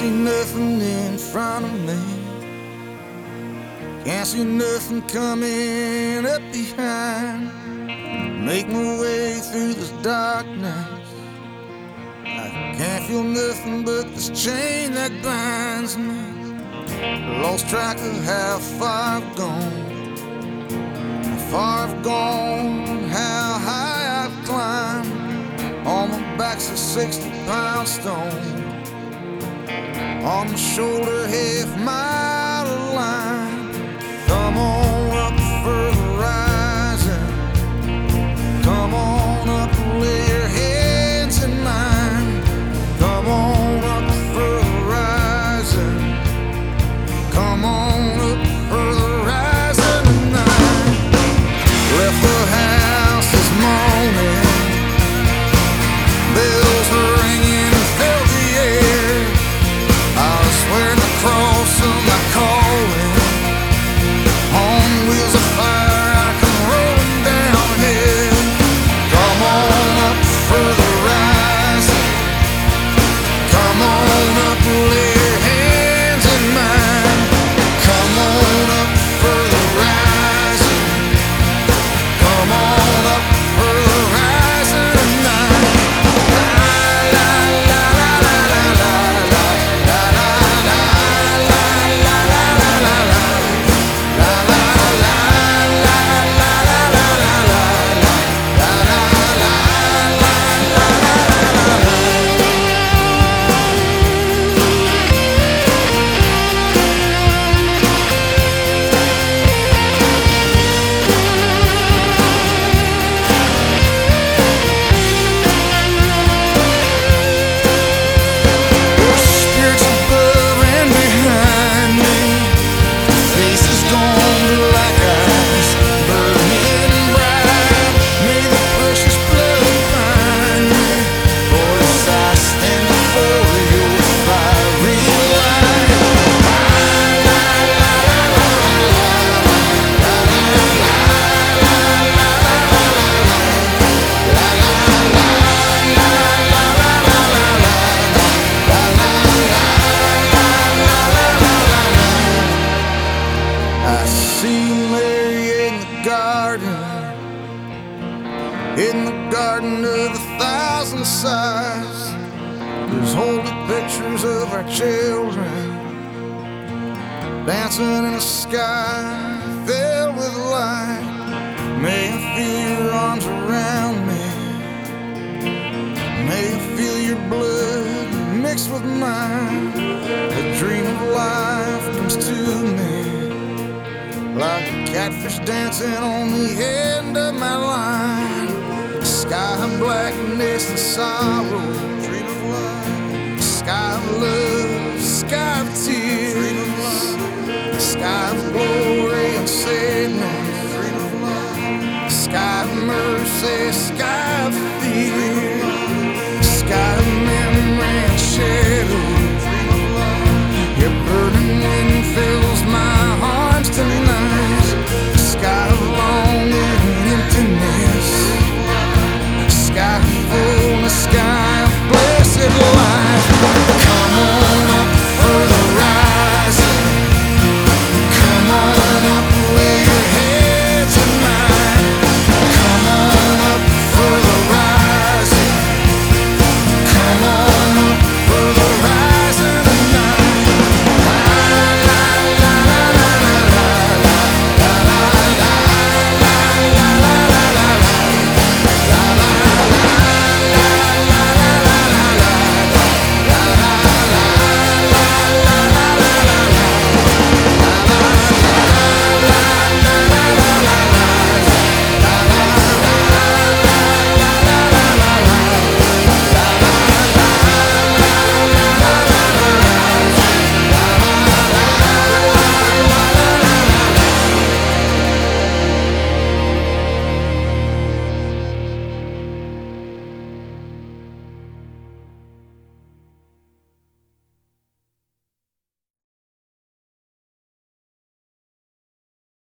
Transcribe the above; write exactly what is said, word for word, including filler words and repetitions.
see nothing in front of me. Can't see nothing coming up behind. Make my way through this darkness. I can't feel nothing but this chain that binds me. Lost track of how far I've gone, how far I've gone, how high I've climbed. On my back's a sixty pound stone, on my shoulder half mile of line. Come on up for the rising, come on up, lay your hands in mine. Come on up for the rising, come on up for the rising tonight. Left the house this morning, bells were ringing and filled the air. I was wearing the cross of my calling, on wheels of fire I come rolling downhill. Come on up for the rising, come on up, lay your hands in mine. Come on up for the rising, come on up for the rising tonight. La la la la la la la la la la la la la la la la. La la la la la la la la la la la la spirits above and behind me, faces gone black eyes, burning bright. May the precious blood find me, for as I stand before your fiery light. La la la la la la la la la I see Mary in the garden, in the garden of a thousand sighs. There's holy pictures of our children dancing in a sky filled with light. May I feel your arms around me, may I feel your blood mixed with mine. A dream of life comes to me, like a catfish dancing on the end of my line. Sky of blackness and sorrow, dream of love. Sky of love, sky of tears, dream of love. Sky of glory and sadness, dream of love. Sky of mercy, sky